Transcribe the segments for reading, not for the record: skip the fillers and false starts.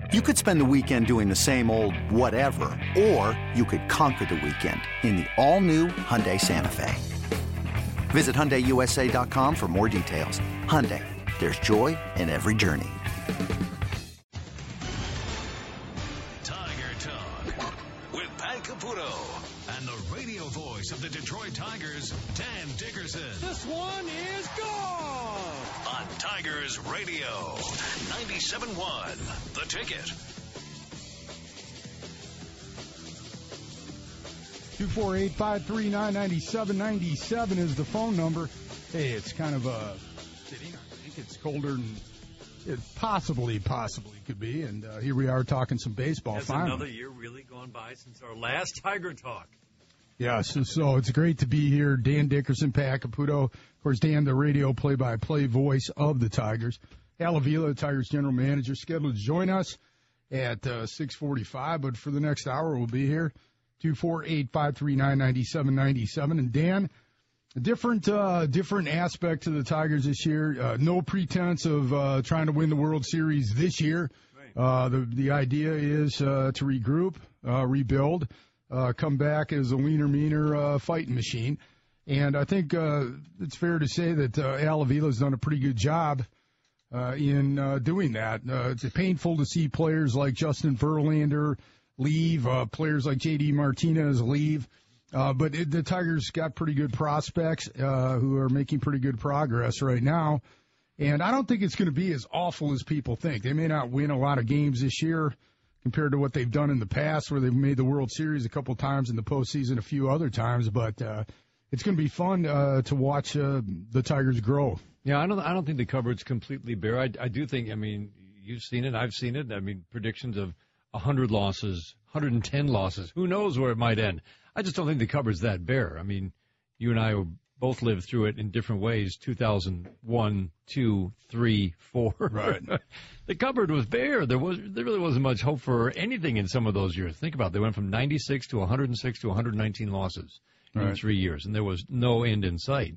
You could spend the weekend doing the same old whatever, or you could conquer the weekend in the all-new Hyundai Santa Fe. Visit HyundaiUSA.com for more details. Hyundai, there's joy in every journey. Tiger Talk with Pat Caputo and the radio voice of the Detroit Tigers, Dan Dickerson. This one is gone! On Tigers Radio, 97.1, The Ticket. 248-539-9797 is the phone number. Hey, it's kind of sitting. I think it's colder than it possibly could be. And here we are talking some baseball. Has finally. Another year really gone by since our last Tiger Talk? Yes, so it's great to be here. Dan Dickerson, Pat Caputo. Of course, Dan, the radio play-by-play voice of the Tigers. Al Avila, the Tigers general manager, scheduled to join us at 6:45. But for the next hour, we'll be here. 248-539-9797. And Dan, a different aspect to the Tigers this year. No pretense of trying to win the World Series this year. Right. The idea is to regroup, rebuild, come back as a leaner, meaner fighting machine. And I think it's fair to say that Al Avila's done a pretty good job in doing that. It's painful to see players like Justin Verlander leave, players like J.D. Martinez leave. But the Tigers got pretty good prospects who are making pretty good progress right now. And I don't think it's going to be as awful as people think. They may not win a lot of games this year compared to what they've done in the past, where they've made the World Series a couple times in the postseason, a few other times. But it's going to be fun to watch the Tigers grow. Yeah, I don't think the cupboard's completely bare. I do think, I mean, you've seen it, I've seen it. I mean, predictions of 100 losses, 110 losses. Who knows where it might end? I just don't think the cupboard's that bare. I mean, you and I both lived through it in different ways, 2001, 2, 3, 4. Right. The cupboard was bare. There really wasn't much hope for anything in some of those years. Think about it. They went from 96 to 106 to 119 losses in 3 years, and there was no end in sight.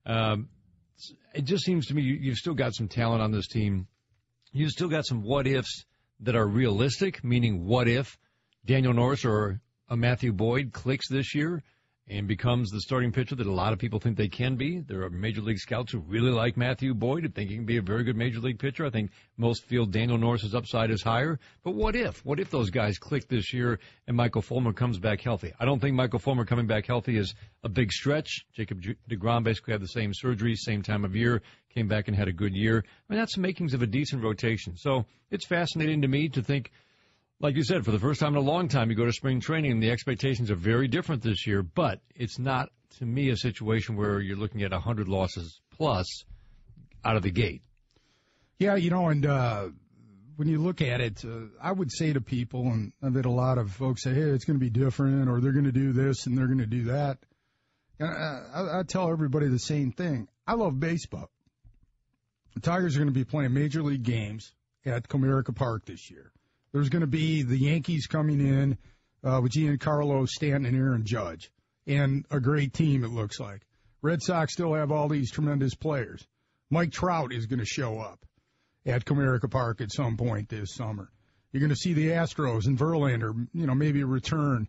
It just seems to me you've still got some talent on this team. You've still got some what-ifs that are realistic, meaning what if Daniel Norris or a Matthew Boyd clicks this year and becomes the starting pitcher that a lot of people think they can be. There are Major League scouts who really like Matthew Boyd and think he can be a very good Major League pitcher. I think most feel Daniel Norris's upside is higher. But what if? What if those guys click this year and Michael Fulmer comes back healthy? I don't think Michael Fulmer coming back healthy is a big stretch. Jacob deGrom basically had the same surgery, same time of year, came back and had a good year. I mean, that's the makings of a decent rotation. So it's fascinating to me to think, like you said, for the first time in a long time, you go to spring training and the expectations are very different this year, but it's not, to me, a situation where you're looking at 100 losses plus out of the gate. Yeah, and when you look at it, I would say to people, and I've had a lot of folks say, hey, it's going to be different, or they're going to do this and they're going to do that. And I tell everybody the same thing. I love baseball. The Tigers are going to be playing Major League games at Comerica Park this year. There's going to be the Yankees coming in with Giancarlo Stanton and Aaron Judge, and a great team, it looks like. Red Sox still have all these tremendous players. Mike Trout is going to show up at Comerica Park at some point this summer. You're going to see the Astros and Verlander, maybe a return,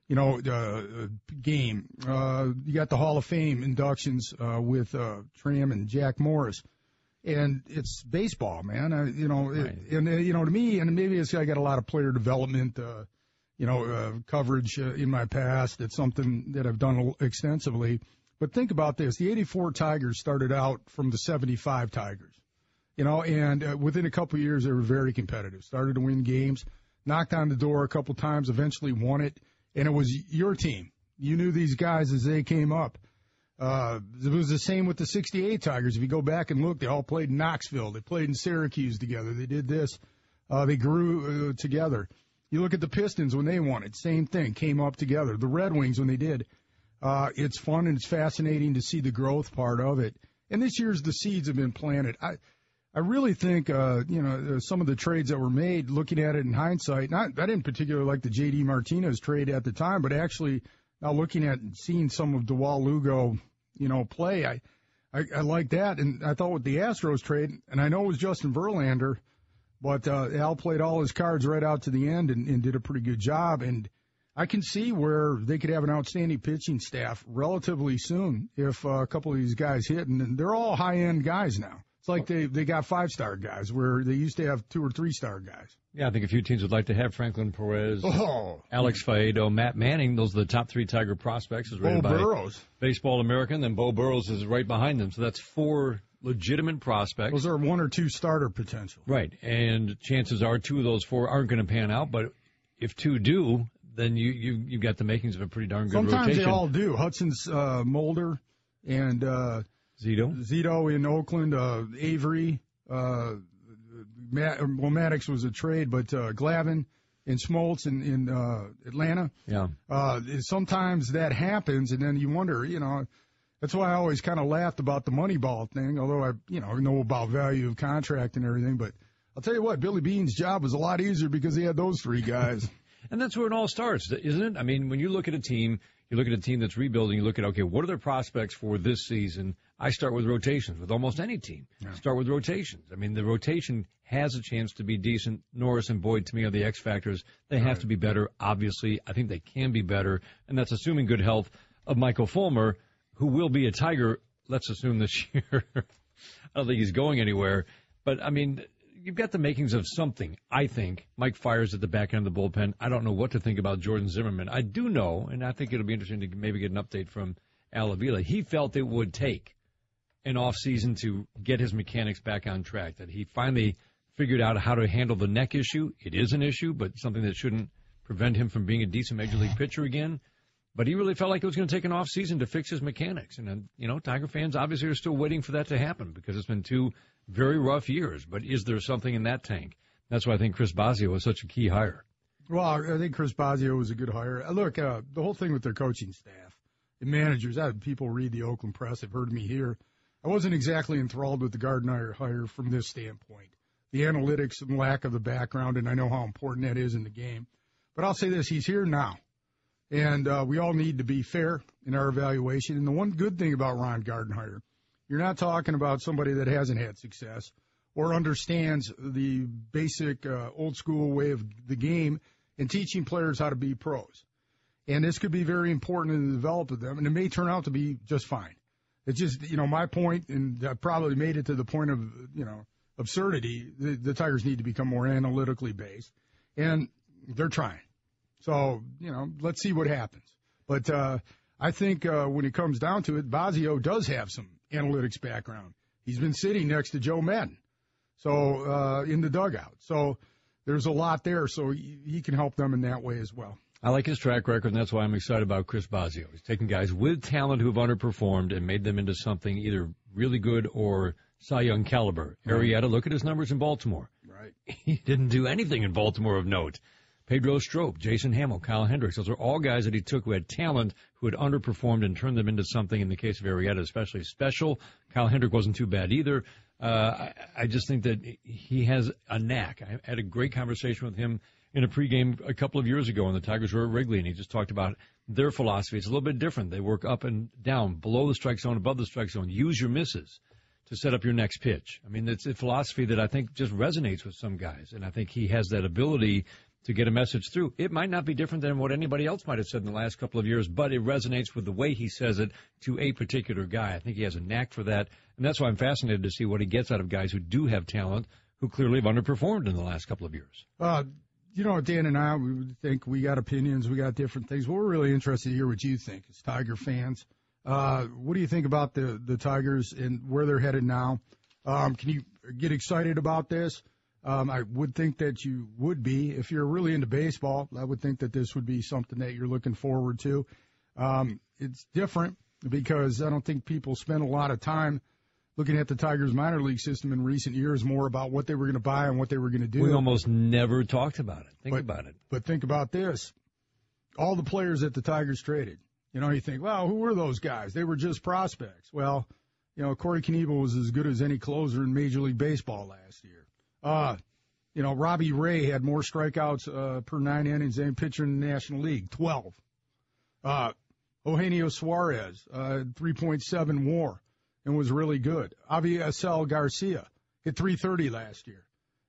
game. You got the Hall of Fame inductions with Tram and Jack Morris. And it's baseball, man. Right. To me, and maybe I got a lot of player development, coverage in my past. It's something that I've done extensively. But think about this. The 84 Tigers started out from the 75 Tigers, and within a couple of years, they were very competitive. Started to win games, knocked on the door a couple times, eventually won it. And it was your team. You knew these guys as they came up. It was the same with the 68 Tigers. If you go back and look, they all played in Knoxville. They played in Syracuse together. They did this. They grew together. You look at the Pistons when they won it, same thing, came up together. The Red Wings when they did. It's fun and it's fascinating to see the growth part of it. And this year's the seeds have been planted. I really think, some of the trades that were made, looking at it in hindsight, I didn't particularly like the J.D. Martinez trade at the time, but actually now looking at and seeing some of Dewal Lugo, play, I like that. And I thought with the Astros trade, and I know it was Justin Verlander, But Al played all his cards right out to the end and did a pretty good job. And I can see where they could have an outstanding pitching staff relatively soon if a couple of these guys hit. And they're all high-end guys now. It's like they got 5-star guys where they used to have 2 or 3-star guys. Yeah, I think a few teams would like to have Franklin Perez, Alex Faedo, Matt Manning. Those are the top 3 Tiger prospects. As rated by Burrows. Baseball American, then Bo Burrows is right behind them. So that's 4 legitimate prospects. Those are 1 or 2 starter potential. Right, and chances are 2 of those 4 aren't going to pan out, but if 2 do, then you've got the makings of a pretty darn good Sometimes rotation. they all do. Hudson's Mulder and Zito in Oakland, Avery, Maddox was a trade, but Glavine and Smoltz in Atlanta. Yeah. Sometimes that happens, and then you wonder, that's why I always kind of laughed about the Moneyball thing, although I know about value of contract and everything. But I'll tell you what, Billy Beane's job was a lot easier because he had those 3 guys. And that's where it all starts, isn't it? I mean, when you look at a team, that's rebuilding, you look at, okay, what are their prospects for this season? I start with rotations with almost any team. Yeah. Start with rotations. I mean, the rotation has a chance to be decent. Norris and Boyd, to me, are the X factors. They have to be better, obviously. I think they can be better, and that's assuming good health of Michael Fulmer, who will be a Tiger, let's assume, this year. I don't think he's going anywhere. But, I mean, you've got the makings of something, I think. Mike Fiers at the back end of the bullpen. I don't know what to think about Jordan Zimmerman. I do know, and I think it'll be interesting to maybe get an update from Al Avila. He felt it would take an off-season to get his mechanics back on track, that he finally figured out how to handle the neck issue. It is an issue, but something that shouldn't prevent him from being a decent Major League pitcher again. But he really felt like it was going to take an off-season to fix his mechanics. And, Tiger fans obviously are still waiting for that to happen because it's been 2 very rough years. But is there something in that tank? That's why I think Chris Bosio was such a key hire. Well, I think Chris Bosio was a good hire. Look, the whole thing with their coaching staff and managers, I had people read the Oakland Press, have heard me here. I wasn't exactly enthralled with the Gardenhire hire from this standpoint. The analytics and lack of the background, and I know how important that is in the game. But I'll say this, he's here now. And we all need to be fair in our evaluation. And the one good thing about Ron Gardenhire, you're not talking about somebody that hasn't had success or understands the basic old-school way of the game and teaching players how to be pros. And this could be very important in the development of them, and it may turn out to be just fine. It's just, my point, and I probably made it to the point of, absurdity. The Tigers need to become more analytically based, and they're trying. So, let's see what happens. But I think when it comes down to it, Bosio does have some analytics background. He's been sitting next to Joe Madden, so in the dugout. So there's a lot there, so he can help them in that way as well. I like his track record, and that's why I'm excited about Chris Bosio. He's taken guys with talent who have underperformed and made them into something either really good or Cy Young caliber. Arrieta, look at his numbers in Baltimore. Right. He didn't do anything in Baltimore of note. Pedro Strop, Jason Hamill, Kyle Hendricks, those are all guys that he took who had talent, who had underperformed and turned them into something, in the case of Arrieta, especially special. Kyle Hendricks wasn't too bad either. I just think that he has a knack. I had a great conversation with him in a pregame a couple of years ago when the Tigers were at Wrigley, and he just talked about their philosophy. It's a little bit different. They work up and down, below the strike zone, above the strike zone. Use your misses to set up your next pitch. I mean, it's a philosophy that I think just resonates with some guys, and I think he has that ability to get a message through. It might not be different than what anybody else might have said in the last couple of years, but it resonates with the way he says it to a particular guy. I think he has a knack for that, and that's why I'm fascinated to see what he gets out of guys who do have talent, who clearly have underperformed in the last couple of years. Dan and I, we think we got opinions, we got different things. Well, we're really interested to hear what you think as Tiger fans. What do you think about the Tigers and where they're headed now? Can you get excited about this? I would think that you would be. If you're really into baseball, I would think that this would be something that you're looking forward to. It's different because I don't think people spend a lot of time looking at the Tigers minor league system in recent years, more about what they were going to buy and what they were going to do. We almost never talked about it. Think about it. But think about this. All the players that the Tigers traded, you think, well, who were those guys? They were just prospects. Well, Corey Knebel was as good as any closer in Major League Baseball last year. Robbie Ray had more strikeouts per 9 innings than any pitcher in the National League, 12. Eugenio Suarez, 3.7 WAR, and was really good. Avisail Garcia hit .330 last year.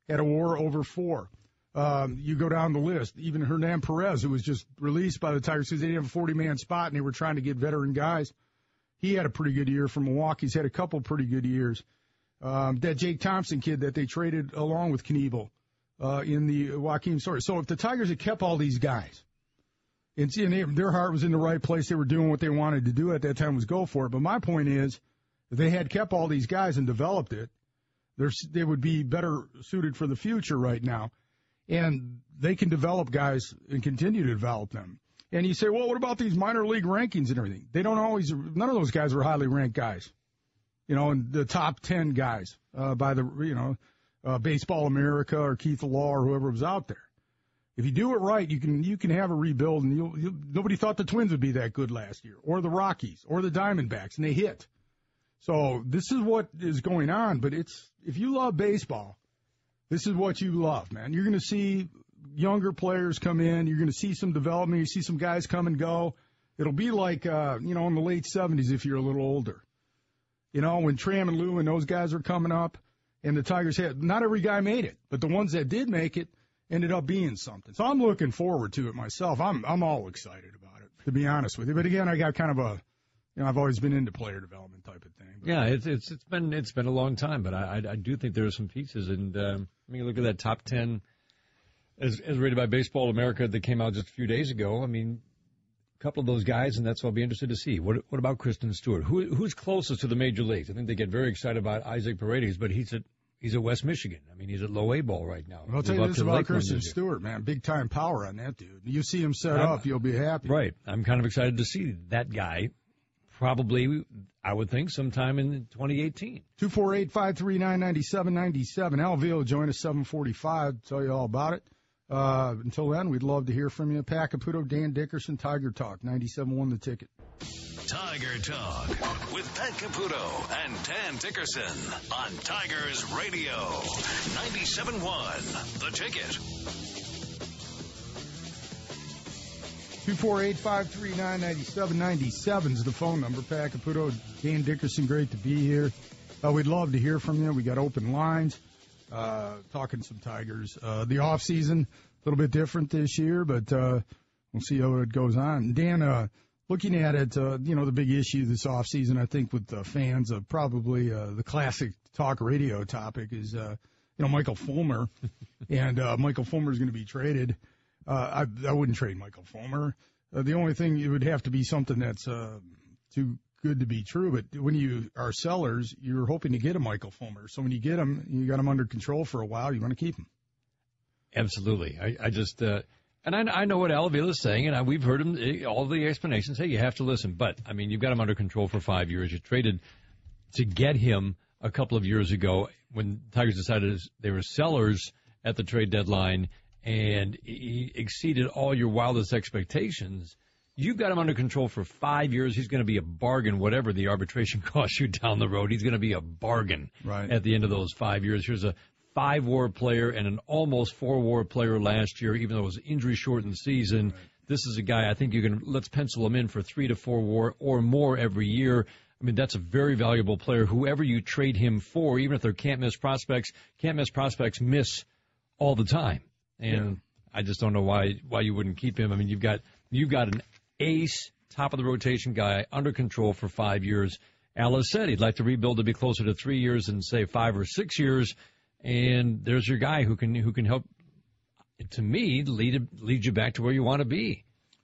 had a WAR over 4. You go down the list. Even Hernan Perez, who was just released by the Tigers because they didn't have a 40-man spot and they were trying to get veteran guys. He had a pretty good year for Milwaukee. He's had a couple pretty good years. That Jake Thompson kid that they traded along with Knievel in the Joakim story. So if the Tigers had kept all these guys, and their heart was in the right place, they were doing what they wanted to do at that time was go for it. But my point is, if they had kept all these guys and developed it, they would be better suited for the future right now. And they can develop guys and continue to develop them. And you say, well, what about these minor league rankings and everything? None of those guys are highly ranked guys. And the top 10 guys by Baseball America or Keith Law or whoever was out there. If you do it right, you can have a rebuild. And nobody thought the Twins would be that good last year, or the Rockies, or the Diamondbacks, and they hit. So this is what is going on. But if you love baseball, this is what you love, man. You're going to see younger players come in. You're going to see some development. You see some guys come and go. It'll be like, in the late 70s if you're a little older. When Tram and Lou and those guys are coming up and the Tigers had, not every guy made it, but the ones that did make it ended up being something. So I'm looking forward to it myself. I'm all excited about it, to be honest with you. But again, I got kind of I've always been into player development type of thing. But. Yeah, it's been a long time, but I do think there are some pieces. And look at that top 10 as rated by Baseball America that came out just a few days ago. A couple of those guys, and that's what I'll be interested to see. What about Kristen Stewart? Who's closest to the major leagues? I think they get very excited about Isaac Paredes, but he's at West Michigan. He's at low A ball right now. I'll tell you this about Kristen Stewart, man. Big time power on that dude. You see him set up, you'll be happy. Right. I'm kind of excited to see that guy. Probably, I would think, sometime in 2018. 248-539-9797. Alville will join us 7:45. Tell you all about it. Until then, we'd love to hear from you. Pat Caputo, Dan Dickerson, Tiger Talk, 97.1 The Ticket. Tiger Talk with Pat Caputo and Dan Dickerson on Tigers Radio, 97.1 The Ticket. 248-539-9797 is the phone number. Pat Caputo, Dan Dickerson, great to be here. We'd love to hear from you. We got open lines, talking some Tigers. The off season, a little bit different this year, but we'll see how it goes on. Dan, looking at it, the big issue this off season, I think, with the fans of probably the classic talk radio topic is, Michael Fulmer, and Michael Fulmer is going to be traded. I wouldn't trade Michael Fulmer. The only thing, it would have to be something that's too good to be true. But when you are sellers, you're hoping to get a Michael Fulmer. So when you get him, you got him under control for a while. You want to keep him. Absolutely. I just and I know what Al Avila is saying, and we've heard him all the explanations. Hey, you have to listen. But you've got him under control for 5 years. You traded to get him a couple of years ago when Tigers decided they were sellers at the trade deadline. And he exceeded all your wildest expectations. You've got him under control for 5 years. He's going to be a bargain, whatever the arbitration costs you down the road. He's going to be a bargain at the end of those 5 years. Here's a 5-WAR player and an almost 4-WAR player last year, even though it was an injury-shortened season. Right. This is a guy I think let's pencil him in for 3 to 4 WAR or more every year. That's a very valuable player. Whoever you trade him for, even if they're can't-miss prospects miss all the time. And I just don't know why you wouldn't keep him. You've got an ace, top of the rotation guy under control for 5 years. Al has said he'd like to rebuild to be closer to 3 years than say 5 or 6 years. And there's your guy who can help, to me, lead you back to where you want to be.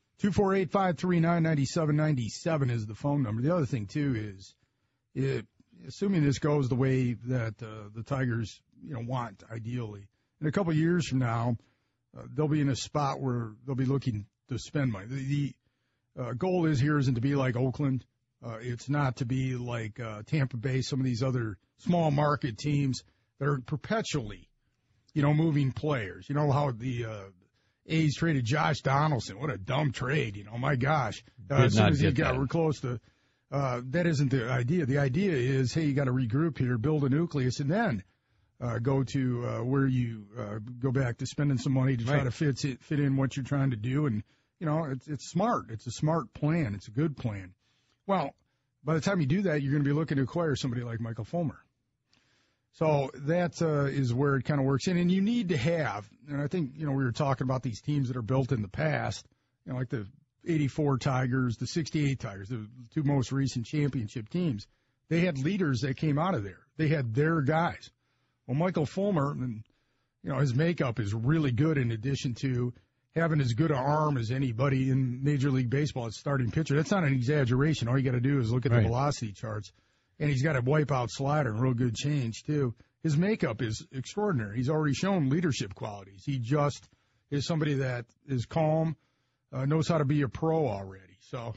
248-539-9797 is the phone number. The other thing too is, assuming this goes the way that the Tigers want ideally. In a couple of years from now, they'll be in a spot where they'll be looking to spend money. The goal isn't to be like Oakland. It's not to be like Tampa Bay, some of these other small market teams that are perpetually, moving players. You know how the A's traded Josh Donaldson. What a dumb trade, my gosh. As soon as he got close to that isn't the idea. The idea is, hey, you got to regroup here, build a nucleus, and then go to where you go back to spending some money to try to fit in what you're trying to do. And, it's smart. It's a smart plan. It's a good plan. Well, by the time you do that, you're going to be looking to acquire somebody like Michael Fulmer. So that is where it kind of works in. And you need to have, and I think, we were talking about these teams that are built in the past, like the 84 Tigers, the 68 Tigers, the two most recent championship teams. They had leaders that came out of there. They had their guys. Well, Michael Fulmer, and his makeup is really good in addition to having as good an arm as anybody in Major League Baseball as starting pitcher. That's not an exaggeration. All you got to do is look at the velocity charts. And he's got a wipeout slider and real good change, too. His makeup is extraordinary. He's already shown leadership qualities. He just is somebody that is calm, knows how to be a pro already. So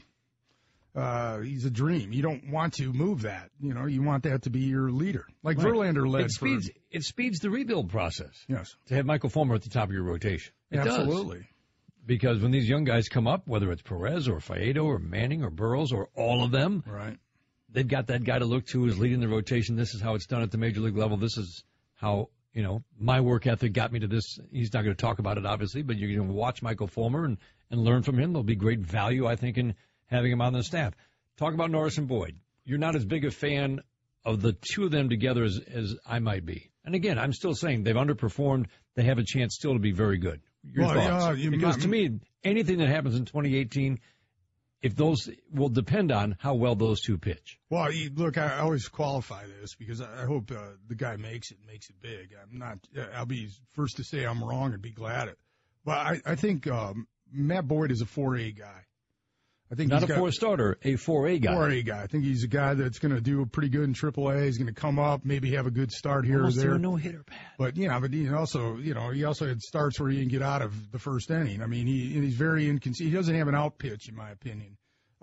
he's a dream. You don't want to move that. You want that to be your leader. Like Verlander led. It speeds the rebuild process. Yes. To have Michael Fulmer at the top of your rotation. It Absolutely. Does. Because when these young guys come up, whether it's Perez or Faedo or Manning or Burroughs or all of them, right. They've got that guy to look to who's leading the rotation. This is how it's done at the Major League level. This is how, my work ethic got me to this. He's not going to talk about it, obviously, but you're going to watch Michael Fulmer and learn from him. There'll be great value, I think, in having him on the staff. Talk about Norris and Boyd. You're not as big a fan of the two of them together as I might be. And again, I'm still saying they've underperformed. They have a chance still to be very good. Your thoughts? Because to me, anything that happens in 2018, if those will depend on how well those two pitch. Well, look, I always qualify this because I hope the guy makes it big. I'll be first to say I'm wrong and be glad. But I think Matt Boyd is a 4A guy. I think not a 4-starter, a 4A guy. 4A guy. I think he's a guy that's going to do pretty good in AAA. He's going to come up, maybe have a good start here Almost or there. A no-hitter, Pat. But he also had starts where he didn't get out of the first inning. I mean, he's very inconsistent. He doesn't have an out pitch, in my opinion.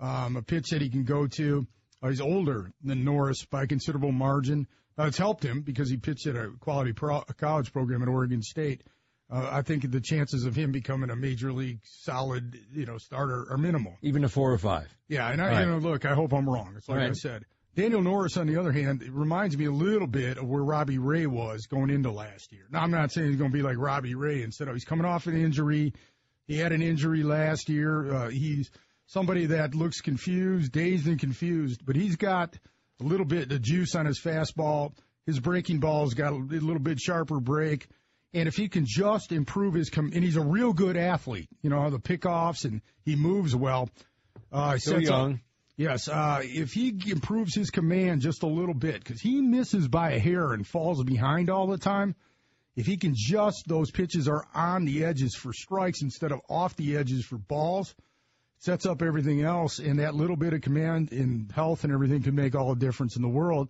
A pitch that he can go to. He's older than Norris by a considerable margin. It's helped him because he pitched at a quality college program at Oregon State. I think the chances of him becoming a major league solid, starter are minimal. Even a 4 or 5. Yeah, and look, I hope I'm wrong. It's like I said. Daniel Norris, on the other hand, it reminds me a little bit of where Robbie Ray was going into last year. Now, I'm not saying he's going to be like Robbie Ray. Instead of he's coming off an injury. He had an injury last year. He's somebody that looks confused, dazed and confused, but he's got a little bit of juice on his fastball. His breaking ball's got a little bit sharper break. And if he can just improve and he's a real good athlete, the pickoffs, and he moves well. Still young. Yes. If he improves his command just a little bit, because he misses by a hair and falls behind all the time, if he can those pitches are on the edges for strikes instead of off the edges for balls, sets up everything else, and that little bit of command and health and everything can make all the difference in the world.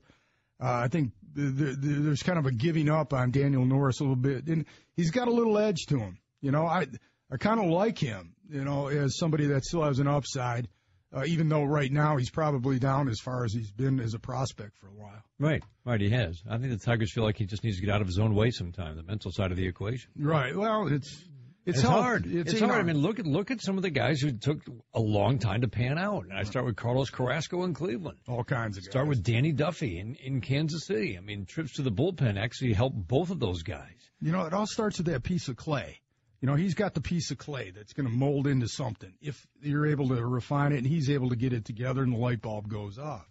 I think there's kind of a giving up on Daniel Norris a little bit, and he's got a little edge to him. I kind of like him, as somebody that still has an upside, even though right now he's probably down as far as he's been as a prospect for a while. Right, he has. I think the Tigers feel like he just needs to get out of his own way sometime, the mental side of the equation. Right. Well, it's hard. It's hard. I mean, look at some of the guys who took a long time to pan out. And I start with Carlos Carrasco in Cleveland. All kinds of guys. Start with Danny Duffy in Kansas City. I mean, trips to the bullpen actually helped both of those guys. It all starts with that piece of clay. He's got the piece of clay that's going to mold into something. If you're able to refine it and he's able to get it together and the light bulb goes off.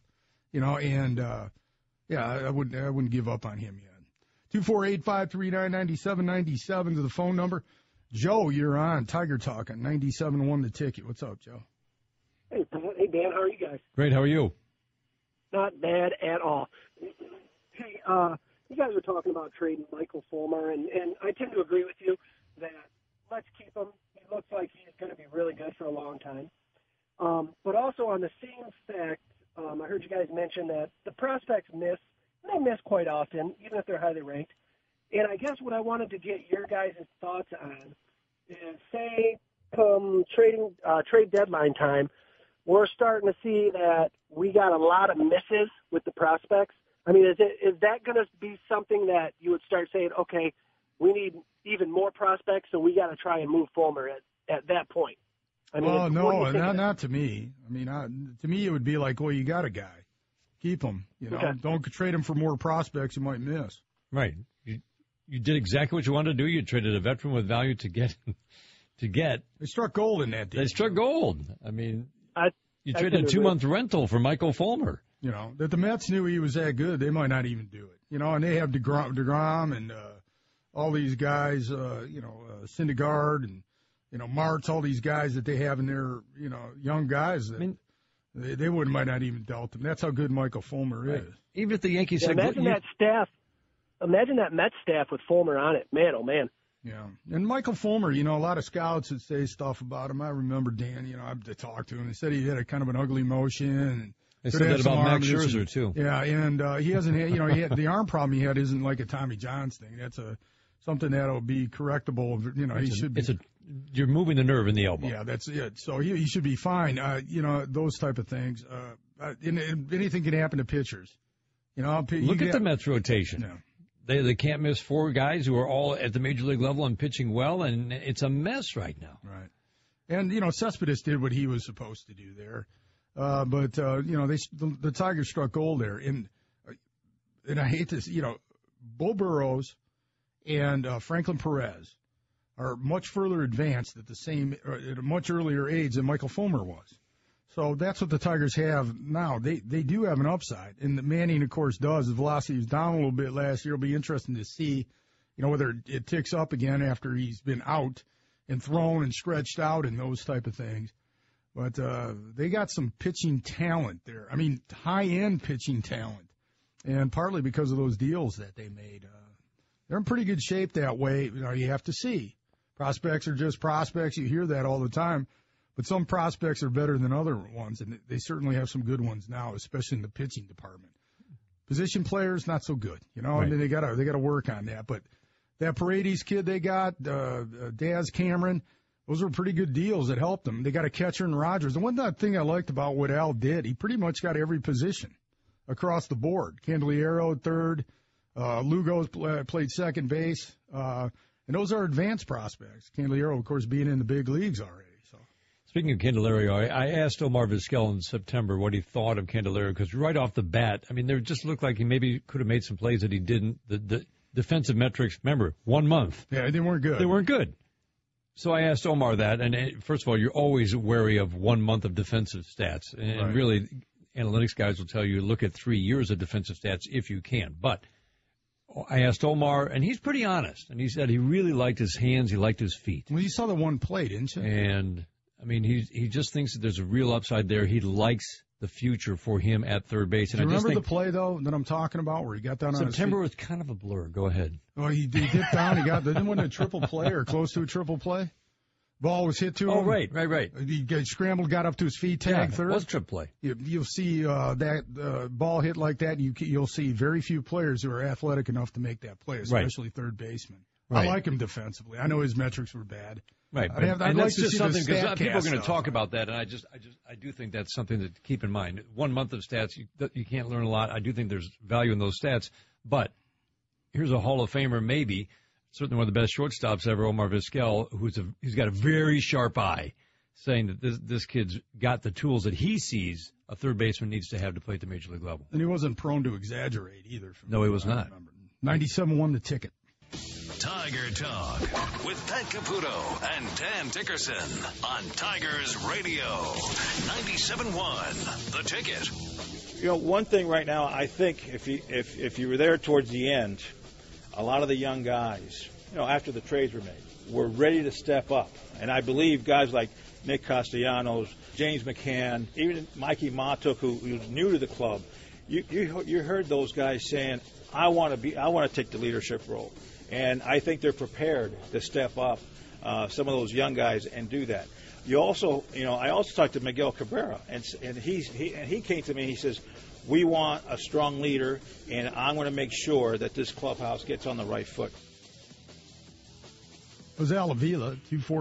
I wouldn't give up on him yet. 248-539-9797 to the phone number. Joe, you're on Tiger Talk on 97.1 The Ticket. What's up, Joe? Hey, Dan, how are you guys? Great, how are you? Not bad at all. Hey, you guys were talking about trading Michael Fulmer, and I tend to agree with you that let's keep him. He looks like he's going to be really good for a long time. But also on the same fact, I heard you guys mention that the prospects miss. They miss quite often, even if they're highly ranked. And I guess what I wanted to get your guys' thoughts on is, say, come trade deadline time, we're starting to see that we got a lot of misses with the prospects. I mean, is that going to be something that you would start saying, okay, we need even more prospects, so we got to try and move Fulmer at that point? I mean, well, no, not to me. I mean, to me, it would be like, well, you got a guy. Keep him. Okay. Don't trade him for more prospects you might miss. Right. You did exactly what you wanted to do. You traded a veteran with value to get. They struck gold in that deal. They struck gold. I mean, you traded a 2-month rental for Michael Fulmer. That the Mets knew he was that good, they might not even do it. You know, and they have DeGrom and all these guys, Syndergaard and, Martz, all these guys that they have in their, young guys that they might not even dealt them. That's how good Michael Fulmer is. Even if the Yankees said, imagine that staff. Imagine that Mets staff with Fulmer on it. Man, oh, man. Yeah. And Michael Fulmer, a lot of scouts would say stuff about him. I remember Dan, I had to talk to him. They said he had a kind of an ugly motion. And they said that about Max Scherzer, too. Yeah, and he hasn't had, he had, the arm problem he had isn't like a Tommy John's thing. That's something that'll be correctable. He should be. You're moving the nerve in the elbow. Yeah, that's it. So he should be fine. Those type of things. Anything can happen to pitchers. Look at the Mets rotation. Yeah. They can't miss 4 guys who are all at the major league level and pitching well, and it's a mess right now. Right. And, Cespedes did what he was supposed to do there. But the Tigers struck gold there. And I hate this, Bo Burrows and Franklin Perez are much further advanced at a much earlier age than Michael Fulmer was. So that's what the Tigers have now. They do have an upside, and the Manning, of course, does. The velocity was down a little bit last year. It'll be interesting to see, whether it ticks up again after he's been out and thrown and stretched out and those type of things. But they got some pitching talent there. I mean, high-end pitching talent, and partly because of those deals that they made. They're in pretty good shape that way. You have to see. Prospects are just prospects. You hear that all the time. But some prospects are better than other ones, and they certainly have some good ones now, especially in the pitching department. Position players, not so good, Right. I mean, they got to work on that. But that Paredes kid they got, Daz Cameron, those were pretty good deals that helped them. They got a catcher in Rogers. And one thing I liked about what Al did, he pretty much got every position across the board. Candeliero, third. Lugo played second base. And those are advanced prospects. Candeliero, of course, being in the big leagues already. Speaking of Candelario, I asked Omar Vizquel in September what he thought of Candelario, because right off the bat, I mean, there just looked like he maybe could have made some plays that he didn't. The defensive metrics, remember, 1 month. Yeah, they weren't good. They weren't good. So I asked Omar that, and first of all, you're always wary of 1 month of defensive stats. And right. Really, analytics guys will tell you look at 3 years of defensive stats if you can. But I asked Omar, and he's pretty honest, and he said he really liked his hands, he liked his feet. Well, you saw the one play, didn't you? And I mean, he just thinks that there's a real upside there. He likes the future for him at third base. And do you remember the play, though, that I'm talking about where he got down on his feet? September was kind of a blur. Go ahead. Well, he dipped down. Didn't win a triple play or close to a triple play. Ball was hit to him. Oh, right. He scrambled, got up to his feet, tagged third. It was a triple play. You'll see that ball hit like that. You'll see very few players who are athletic enough to make that play, especially third baseman. Right. I like him defensively. I know his metrics were bad. Right, I'd like that's to just see something because people are going to stuff. talk about that, and I do think that's something to keep in mind. 1 month of stats, you can't learn a lot. I do think there's value in those stats, but here's a Hall of Famer, maybe certainly one of the best shortstops ever, Omar Vizquel, he's got a very sharp eye, saying that this kid's got the tools that he sees a third baseman needs to have to play at the major league level. And he wasn't prone to exaggerate either. No, he was not. 97 won the ticket. Tiger Talk with Pat Caputo and Dan Dickerson on Tigers Radio 97.1 The Ticket. One thing right now, I think if you were there towards the end, a lot of the young guys, after the trades were made, were ready to step up. And I believe guys like Nick Castellanos, James McCann, even Mikey Montauk, who's new to the club, you heard those guys saying, I want to take the leadership role. And I think they're prepared to step up, some of those young guys, and do that. You also, I also talked to Miguel Cabrera, and he came to me. He says, "We want a strong leader, and I'm going to make sure that this clubhouse gets on the right foot." It was Al Avila,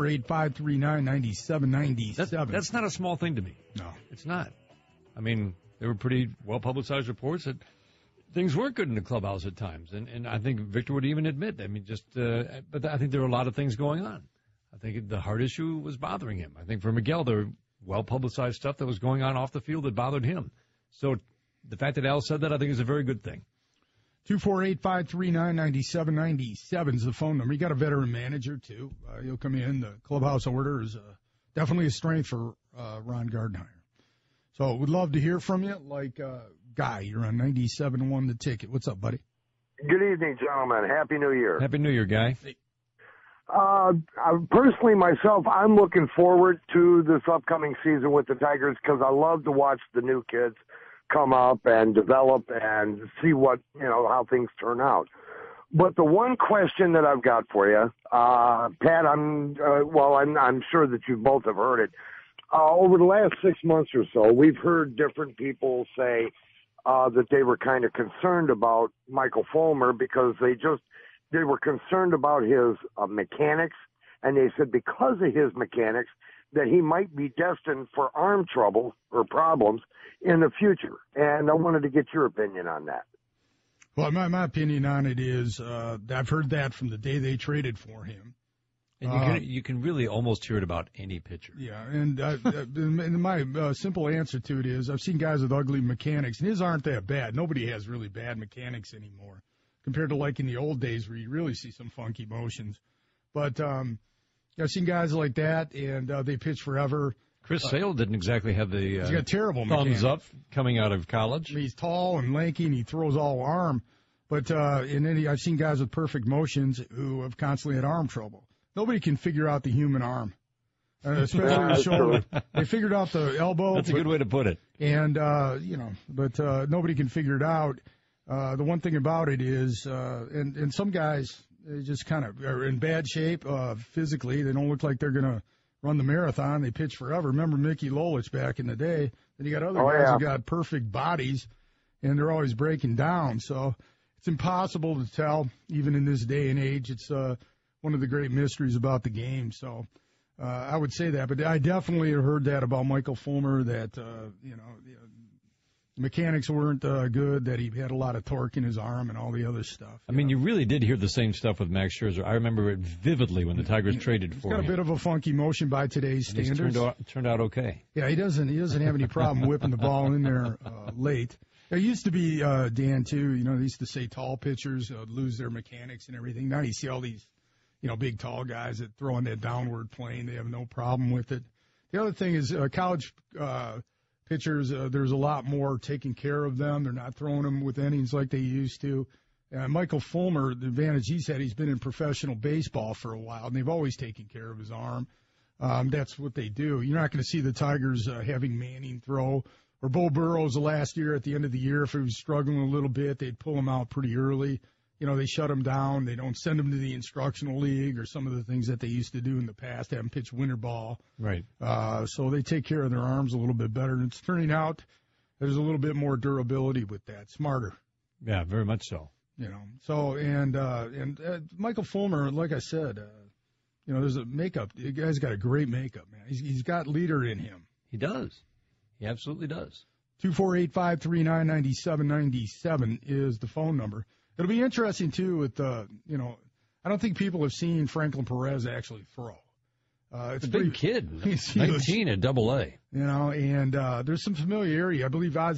248-539-9797. That's not a small thing to me. No, it's not. I mean, there were pretty well-publicized reports that things weren't good in the clubhouse at times, and I think Victor would even admit. I mean, but I think there were a lot of things going on. I think the heart issue was bothering him. I think for Miguel, there were well-publicized stuff that was going on off the field that bothered him. So the fact that Al said that, I think, is a very good thing. 248-539-9797 is the phone number. You got a veteran manager, too. He'll come in. The clubhouse order is definitely a strength for Ron Gardenhire. So we'd love to hear from you. Like Guy, you're on 97.1 The Ticket. What's up, buddy? Good evening, gentlemen. Happy New Year. Happy New Year, Guy. Personally, myself, I'm looking forward to this upcoming season with the Tigers because I love to watch the new kids come up and develop and see what, how things turn out. But the one question that I've got for you, Pat, I'm sure that you both have heard it. Over the last 6 months or so, we've heard different people say that they were kind of concerned about Michael Fulmer because they were concerned about his mechanics, and they said because of his mechanics that he might be destined for arm trouble or problems in the future. And I wanted to get your opinion on that. Well, my opinion on it is I've heard that from the day they traded for him. And you can really almost hear it about any pitcher. Yeah, and my simple answer to it is I've seen guys with ugly mechanics, and his aren't that bad. Nobody has really bad mechanics anymore compared to like in the old days where you really see some funky motions. But I've seen guys like that, and they pitch forever. Chris Sale didn't exactly have the he's got terrible thumbs up coming out of college. He's tall and lanky, and he throws all arm. But and then I've seen guys with perfect motions who have constantly had arm trouble. Nobody can figure out the human arm, especially the shoulder. They figured out the elbow. That's a good way to put it. And but nobody can figure it out. The one thing about it is, and some guys they just kind of are in bad shape physically. They don't look like they're going to run the marathon. They pitch forever. Remember Mickey Lolich back in the day? Then you got other guys who got perfect bodies, and they're always breaking down. So it's impossible to tell, even in this day and age. It's one of the great mysteries about the game. So I would say that. But I definitely heard that about Michael Fulmer, that, the mechanics weren't good, that he had a lot of torque in his arm and all the other stuff. I mean, you really did hear the same stuff with Max Scherzer. I remember it vividly when the Tigers traded for him. He's got a bit of a funky motion by today's standards. Turned out okay. Yeah, he doesn't have any problem whipping the ball in there late. There used to be, Dan, too, they used to say tall pitchers lose their mechanics and everything. Now you see all these, big tall guys that throw on that downward plane. They have no problem with it. The other thing is college pitchers, there's a lot more taking care of them. They're not throwing them with innings like they used to. Michael Fulmer, the advantage he's had, he's been in professional baseball for a while, and they've always taken care of his arm. That's what they do. You're not going to see the Tigers having Manning throw, or Bo Burrows the last year at the end of the year. If he was struggling a little bit, they'd pull him out pretty early. They shut him down. They don't send him to the instructional league or some of the things that they used to do in the past, have him pitch winter ball. Right. So they take care of their arms a little bit better. And it's turning out there's a little bit more durability with that, smarter. Yeah, very much so. So, and Michael Fulmer, like I said, there's a makeup. The guy's got a great makeup, man. He's got leader in him. He does. He absolutely does. 248-539-9797 is the phone number. It'll be interesting, too, with, I don't think people have seen Franklin Perez actually throw. It's a big kid. He's 19 at AA. And there's some familiarity. I believe not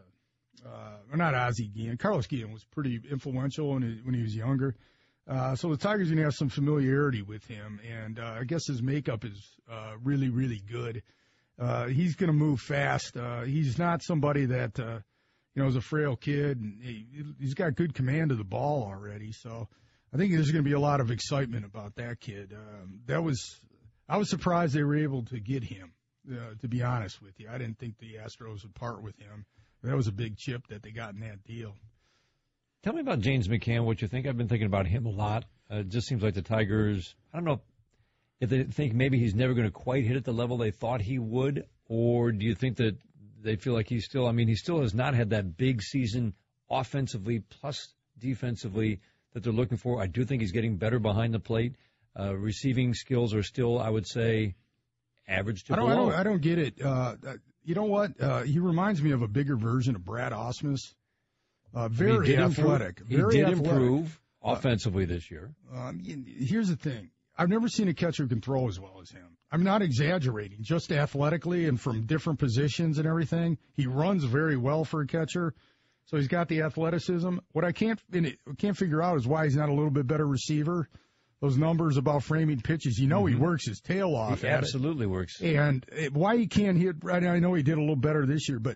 Ozzie Guillen. Carlos Guillen was pretty influential when he was younger. So the Tigers are going to have some familiarity with him. And I guess his makeup is really, really good. He's going to move fast. He's not somebody that is a frail kid, and he's got good command of the ball already. So I think there's going to be a lot of excitement about that kid. I was surprised they were able to get him, to be honest with you. I didn't think the Astros would part with him. That was a big chip that they got in that deal. Tell me about James McCann, what you think. I've been thinking about him a lot. It just seems like the Tigers, I don't know if they think maybe he's never going to quite hit at the level they thought he would, or do you think that they feel like he still has not had that big season offensively plus defensively that they're looking for. I do think he's getting better behind the plate. Receiving skills are still, I would say, average to below. I don't get it. You know what? He reminds me of a bigger version of Brad Ausmus. Very athletic. He did improve offensively this year. Here's the thing. I've never seen a catcher who can throw as well as him. I'm not exaggerating. Just athletically and from different positions and everything, he runs very well for a catcher. So he's got the athleticism. What I can't figure out is why he's not a little bit better receiver. Those numbers about framing pitches, he works his tail off. He absolutely works. And why he can't hit, right now, I know he did a little better this year, but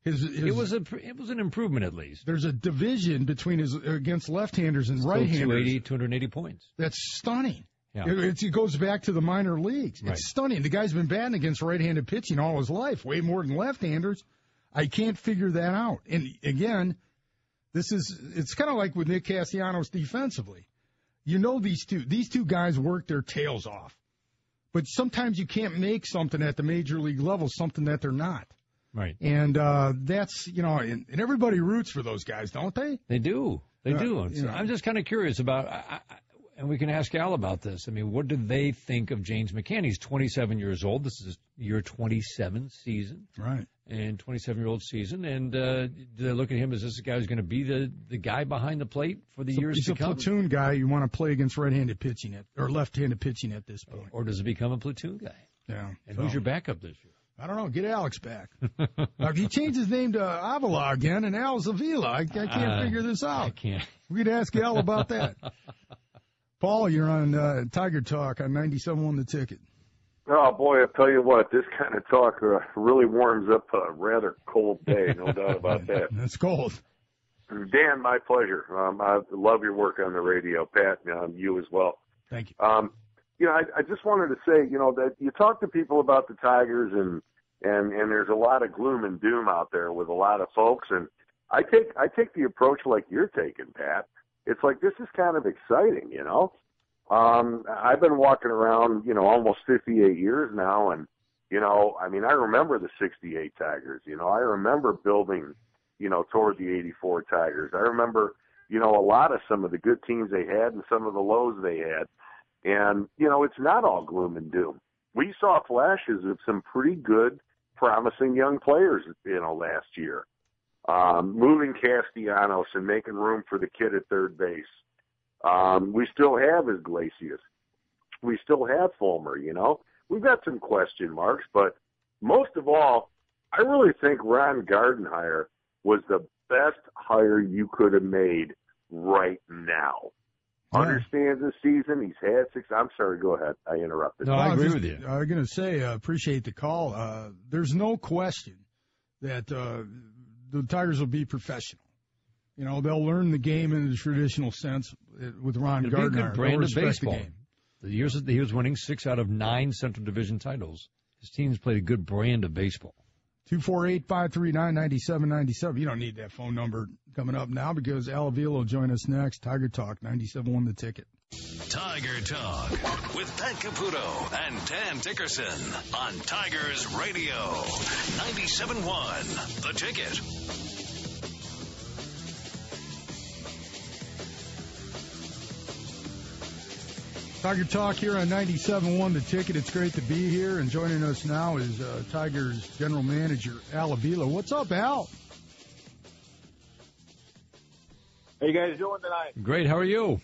It was an improvement at least. There's a division between against left-handers and right-handers. 280 points. That's stunning. Yeah. It goes back to the minor leagues. Right. It's stunning. The guy's been batting against right-handed pitching all his life, way more than left-handers. I can't figure that out. And again, it's kind of like with Nick Castellanos defensively. You know these two guys work their tails off. But sometimes you can't make something at the major league level something that they're not. Right. And that's, and everybody roots for those guys, don't they? They do. They do. So I'm just kind of curious about, and we can ask Al about this. I mean, what do they think of James McCann? He's 27 years old. This is year 27 season. Right. And 27-year-old season. And do they look at him as this guy who's going to be the guy behind the plate for the years to come? He's a platoon guy you want to play against right-handed pitching or left-handed pitching at this point. Or does it become a platoon guy? Yeah. And who's your backup this year? I don't know. Get Alex back. If he changed his name to Avila again and Al's Avila, I can't figure this out. I can't. We'd ask Al about that. Paul, you're on Tiger Talk on 97.1 The Ticket. Oh, boy, I tell you what, this kind of talk really warms up a rather cold day, no doubt about that. It's cold. Dan, my pleasure. I love your work on the radio. Pat, you as well. Thank you. I just wanted to say, that you talk to people about the Tigers and there's a lot of gloom and doom out there with a lot of folks. And I take the approach like you're taking, Pat. It's like, this is kind of exciting, I've been walking around, almost 58 years now. And, I remember the 68 Tigers, I remember building, toward the 84 Tigers. I remember, a lot of some of the good teams they had and some of the lows they had. And, it's not all gloom and doom. We saw flashes of some pretty good, promising young players, last year. Moving Castellanos and making room for the kid at third base. We still have Iglesias. We still have Fulmer, We've got some question marks, but most of all, I really think Ron Gardenhire was the best hire you could have made right now. Yeah. Understands the season. He's had six. I'm sorry. Go ahead. I interrupted. No, I agree with you. I was going to say, appreciate the call. There's no question that the Tigers will be professional. They'll learn the game in the traditional sense with Ron Gardner. It'll be a good brand of baseball. The years that he was winning 6 out of 9 Central Division titles, his teams played a good brand of baseball. 248-539-9797. You don't need that phone number coming up now because Al Avila will join us next. Tiger Talk, 97.1 The Ticket. Tiger Talk with Pat Caputo and Dan Dickerson on Tigers Radio. 97.1 The Ticket. Tiger Talk here on 97.1 The Ticket. It's great to be here, and joining us now is Tigers General Manager Al Avila. What's up, Al? How you guys doing tonight? Great. How are you?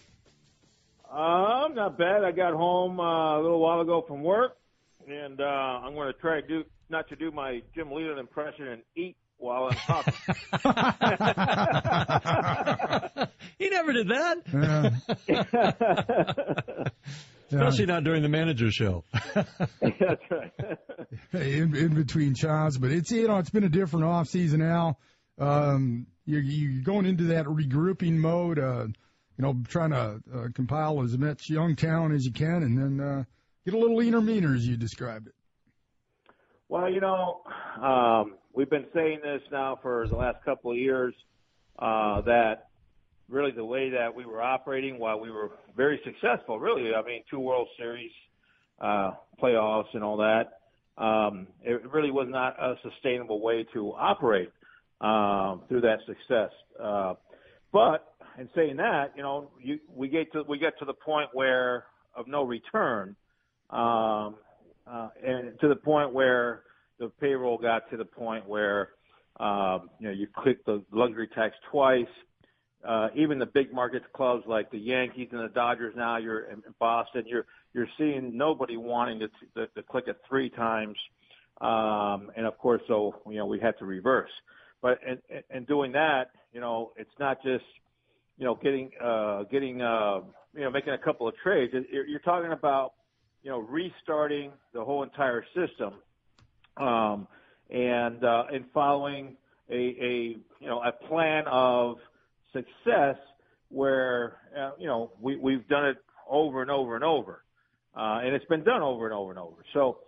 Not bad. I got home a little while ago from work, and I'm going to try not to do my Jim Leland impression and eat while I'm talking. He never did that. Especially not during the manager show. That's right. Hey, in between shots, but it's it's been a different off season, Al. You're going into that regrouping mode, trying to compile as much young talent as you can, and then get a little leaner, meaner, as you described it. Well, we've been saying this now for the last couple of years, that really the way that we were operating while we were very successful, really, 2 World Series, playoffs and all that, it really was not a sustainable way to operate through that success. But in saying that, we get to the point where of no return, and to the point where the payroll got to the point where you click the luxury tax twice. Even the big market clubs like the Yankees and the Dodgers now, you're in Boston, you're seeing nobody wanting to click it 3 times. And of course, so, we had to reverse. But in doing that, it's not just, making a couple of trades. You're talking about, restarting the whole entire system, and following a plan of success where we've done it over and over and over, and it's been done over and over and over. So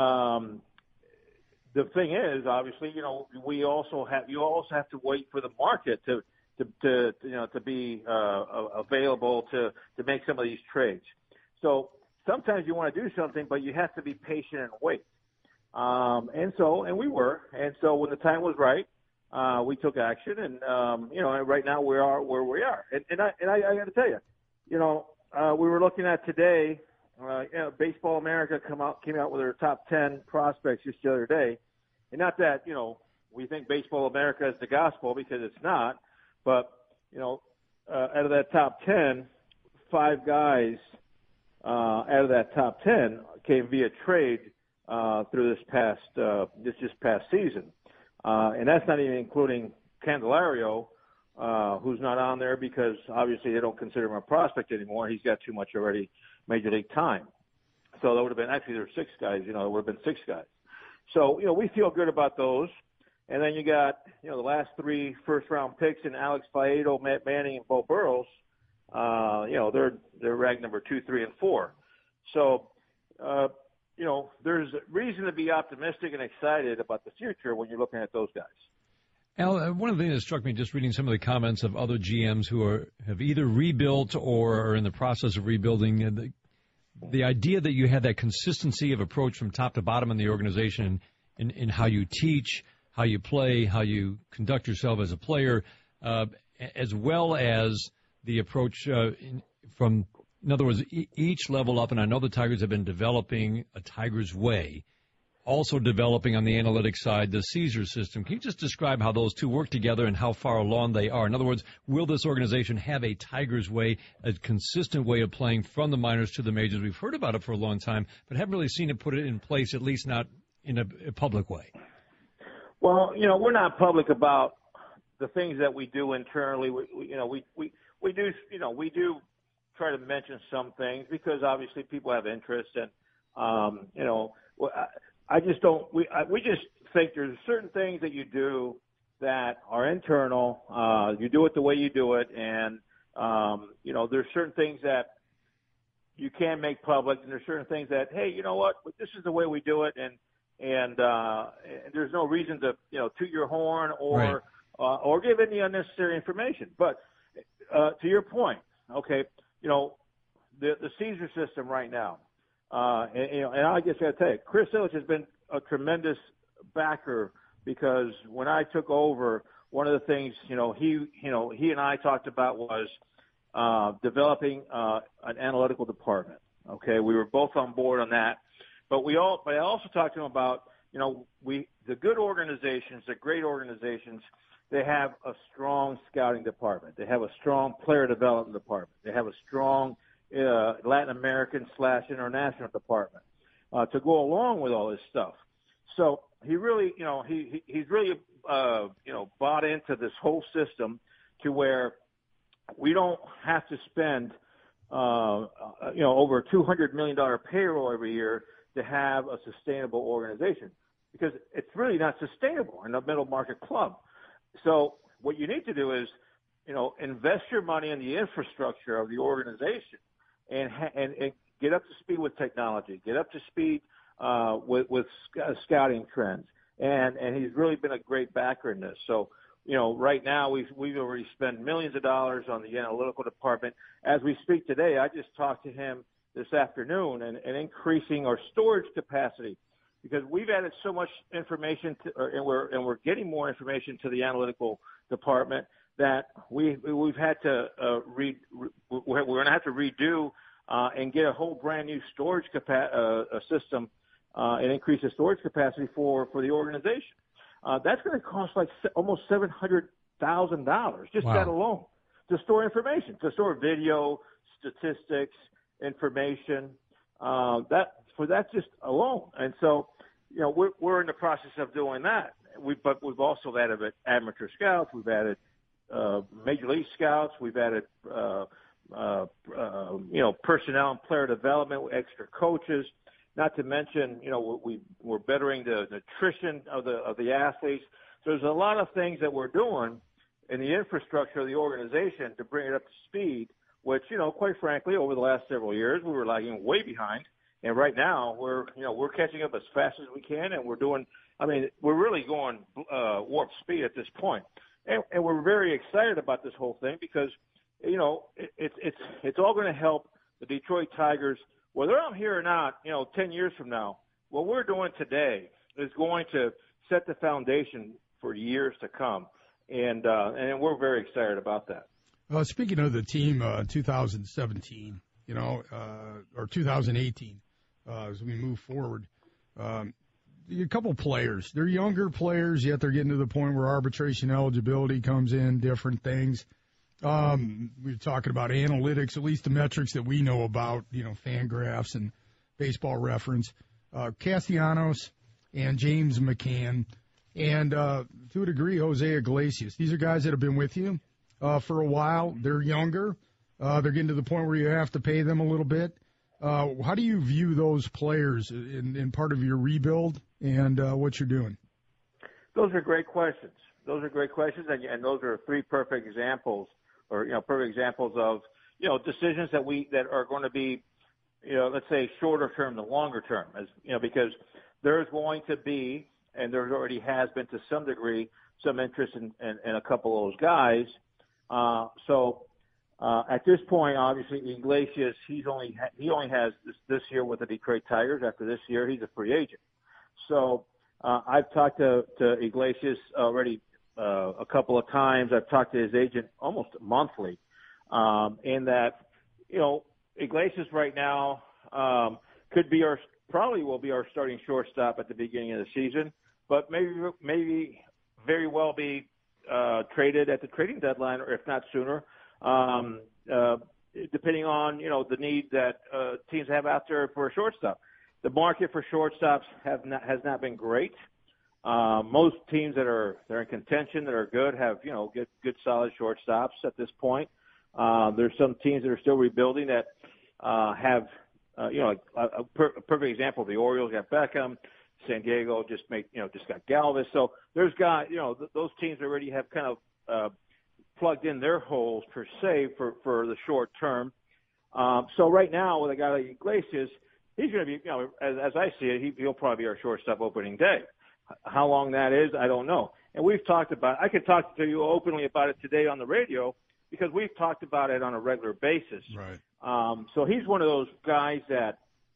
the thing is, obviously, you also have to wait for the market to be available to make some of these trades. So sometimes you want to do something, but you have to be patient and wait. And we were. And so when the time was right, we took action, and right now we are where we are. And I got to tell you, we were looking at today. Baseball America came out with their top 10 prospects just the other day, and not that we think Baseball America is the gospel, because it's not. But out of that top 10, 5 guys out of that top 10 came via trade through this past season. And that's not even including Candelario, who's not on there because obviously they don't consider him a prospect anymore. He's got too much already major league time. So that would have been, actually there were 6 guys, it would have been 6 guys. So, we feel good about those. And then you got, the last 3 first-round picks in Alex Faedo, Matt Manning, and Bo Burrows. They're ranked number 2, 3, and 4. So, there's reason to be optimistic and excited about the future when you're looking at those guys. Al, one of the things that struck me just reading some of the comments of other GMs who have either rebuilt or are in the process of rebuilding, the idea that you had that consistency of approach from top to bottom in the organization in how you teach, how you play, how you conduct yourself as a player, as well as the approach from, in other words, each level up, and I know the Tigers have been developing a Tigers way, also developing on the analytics side the Caesar system. Can you just describe how those two work together and how far along they are? In other words, will this organization have a Tigers way, a consistent way of playing from the minors to the majors? We've heard about it for a long time, but haven't really seen it put it in place, at least not in a public way. Well, we're not public about the things that we do internally. We do try to mention some things because obviously people have interest, and I just don't. We just think there's certain things that you do that are internal. You do it the way you do it, and there's certain things that you can make public, and there's certain things that, hey, you know what, this is the way we do it, and there's no reason to toot your horn or give any unnecessary information. But to your point, okay, the Caesar system right now. And I guess I got to tell you, Chris Ilitch has been a tremendous backer, because when I took over, one of the things he and I talked about was developing an analytical department. Okay, we were both on board on that, but I also talked to him about the good organizations, the great organizations, they have a strong scouting department, they have a strong player development department, they have a strong Latin American / international department to go along with all this stuff. So he really, he's really, bought into this whole system to where we don't have to spend, over $200 million payroll every year to have a sustainable organization, because it's really not sustainable in a middle market club. So what you need to do is, invest your money in the infrastructure of the organization. And get up to speed with technology, get up to speed with scouting trends, and he's really been a great backer in this. So, right now we've already spent millions of dollars on the analytical department. As we speak today, I just talked to him this afternoon and increasing our storage capacity, because we've added so much information and we're getting more information to the analytical department that we've had to we're going to have to redo and get a whole brand new storage system and increase the storage capacity for the organization. That's going to cost like almost $700,000 just that alone, to store information, to store video, statistics, information. That's just alone. And so, we're in the process of doing that. But we've also added amateur scouts. We've added major league scouts. We've added personnel and player development, extra coaches. Not to mention, we're bettering the nutrition of the athletes. So there's a lot of things that we're doing in the infrastructure of the organization to bring it up to speed, which, quite frankly, over the last several years, we were lagging way behind. And right now we're catching up as fast as we can, and we're really going warp speed at this point. And we're very excited about this whole thing because, it's all going to help the Detroit Tigers, whether I'm here or not, 10 years from now. What we're doing today is going to set the foundation for years to come. And we're very excited about that. Speaking of the team, 2017, or 2018, as we move forward, a couple players. They're younger players, yet they're getting to the point where arbitration eligibility comes in, different things. We're talking about analytics, at least the metrics that we know about, Fangraphs and Baseball Reference. Castellanos and James McCann, and to a degree, Jose Iglesias. These are guys that have been with you for a while. They're younger. They're getting to the point where you have to pay them a little bit. How do you view those players in part of your rebuild and what you're doing? Those are great questions. And those are three perfect examples, of decisions that are going to be, let's say shorter term than longer term, because there's going to be, and there already has been to some degree, some interest in a couple of those guys. At this point, obviously, Iglesias, he only has this year with the Detroit Tigers. After this year, he's a free agent. So I've talked to Iglesias already a couple of times. I've talked to his agent almost monthly, in that, Iglesias right now probably will be our starting shortstop at the beginning of the season, but maybe very well be traded at the trading deadline, or if not sooner, depending on the need that teams have out there for a shortstop. The market for shortstops has not been great. Most teams they're in contention that are good have good solid shortstops at this point. There's some teams that are still rebuilding that have a perfect example. The Orioles got Beckham. San Diego just got Galvis. So there's those teams already have kind of plugged in their holes per se for the short term. So right now with a guy like Iglesias, he's going to be, as I see it, he'll probably be our shortstop opening day. How long that is, I don't know. And we've talked about, I could talk to you openly about it today on the radio because we've talked about it on a regular basis. Right. So he's one of those guys that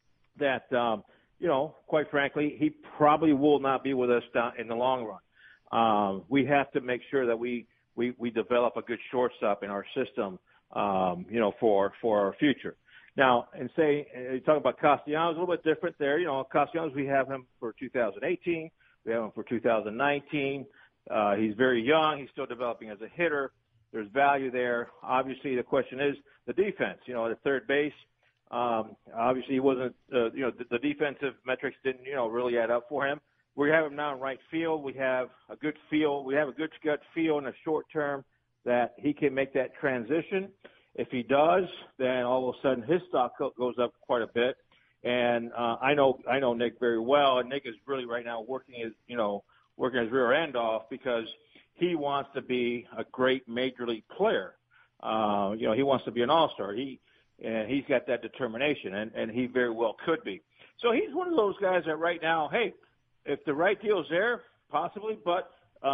quite frankly, he probably will not be with us in the long run. We have to make sure that we develop a good shortstop in our system, for our future. Now, and you talk about Castellanos, a little bit different there. Castellanos, we have him for 2018. We have him for 2019. He's very young. He's still developing as a hitter. There's value there. Obviously, the question is the defense. At third base, obviously he wasn't, the defensive metrics didn't, really add up for him. We have him now in right field. We have a good feel. We have a good gut feel in the short term that he can make that transition. If he does, then all of a sudden his stock goes up quite a bit. And I know Nick very well, and Nick is really right now working his rear end off because he wants to be a great major league player. He wants to be an all-star. And he's got that determination, and he very well could be. So he's one of those guys that right now, hey, if the right deal's there, possibly, but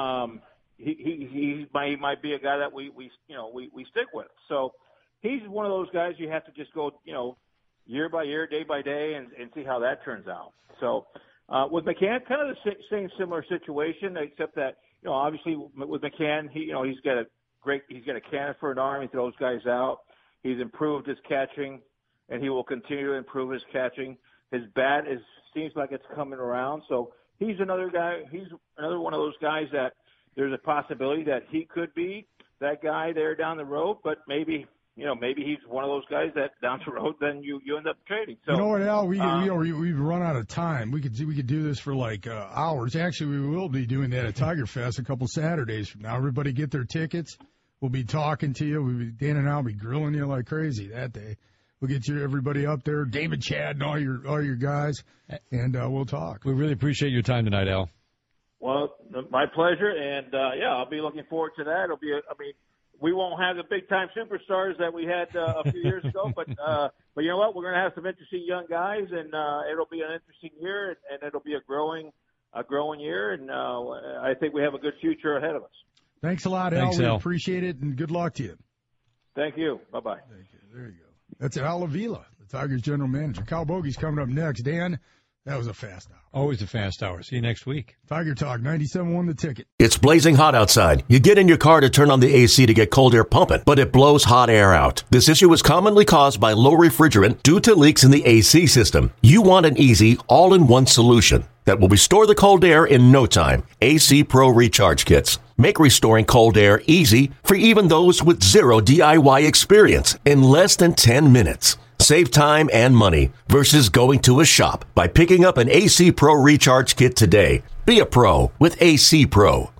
he might be a guy that we stick with. So he's one of those guys you have to just go, year by year, day by day, and see how that turns out. So with McCann, kind of the same similar situation, except that obviously with McCann, he's got a cannon for an arm. He throws guys out. He's improved his catching, and he will continue to improve his catching. His bat seems like it's coming around. So he's another guy. He's another one of those guys that there's a possibility that he could be that guy there down the road. But maybe he's one of those guys that down the road then you end up trading. So what, Al? We've run out of time. We could do this for like hours. Actually, we will be doing that at Tiger Fest a couple Saturdays from now. Everybody get their tickets. We'll be talking to you. Dan and I will be grilling you like crazy that day. We'll get everybody up there, David, Chad, and all your guys, and we'll talk. We really appreciate your time tonight, Al. Well, my pleasure, and I'll be looking forward to that. We won't have the big-time superstars that we had a few years ago, but you know what? We're going to have some interesting young guys, and it'll be an interesting year, and it'll be a growing year, and I think we have a good future ahead of us. Thanks a lot, Al. We appreciate it, and good luck to you. Thank you. Bye-bye. Thank you. There you go. That's Al Avila, the Tigers general manager. Kyle Bogey's coming up next. Dan, that was a fast hour. Always a fast hour. See you next week. Tiger Talk, 97.1 The Ticket. It's blazing hot outside. You get in your car to turn on the AC to get cold air pumping, but it blows hot air out. This issue is commonly caused by low refrigerant due to leaks in the AC system. You want an easy, all-in-one solution that will restore the cold air in no time. AC Pro Recharge Kits make restoring cold air easy for even those with zero DIY experience in less than 10 minutes. Save time and money versus going to a shop by picking up an AC Pro Recharge Kit today. Be a pro with AC Pro.